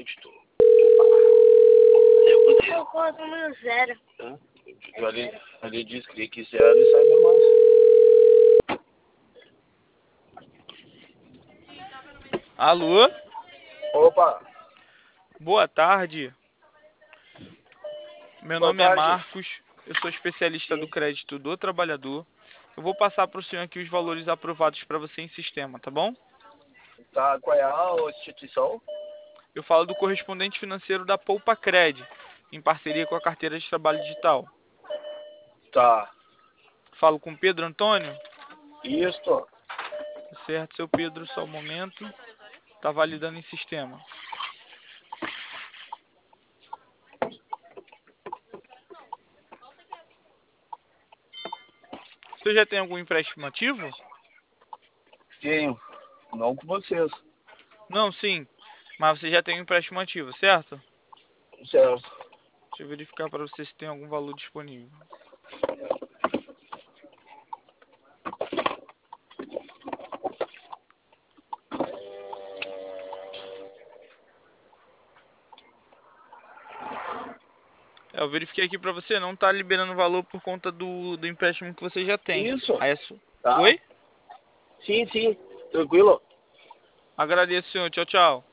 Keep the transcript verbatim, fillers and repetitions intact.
crédito. Eu poder. Eu coloco número zero. Hã? Ali, ali diz clique zero e sai normal. Alô? Opa, Boa tarde. Meu boa nome é tarde. Marcos. Eu sou especialista do Sim. crédito do trabalhador. Eu vou passar para o senhor aqui os valores aprovados para você em sistema, tá bom? Tá, qual é a instituição? Eu falo do correspondente financeiro da Poupa Cred, em parceria com a carteira de trabalho digital. Tá. Falo com Pedro Antônio? Isto. Certo, seu Pedro, só um momento. Tá validando em sistema. Você já tem algum empréstimo ativo? Tenho. Não com vocês. Não, sim. Mas você já tem um empréstimo ativo, certo? Certo. Deixa eu verificar para você se tem algum valor disponível. É, eu verifiquei aqui para você, não tá liberando valor por conta do, do empréstimo que você já tem. Isso. Aí é su... Tá. Oi? Sim, sim. Tranquilo. Agradeço, senhor. Tchau, tchau.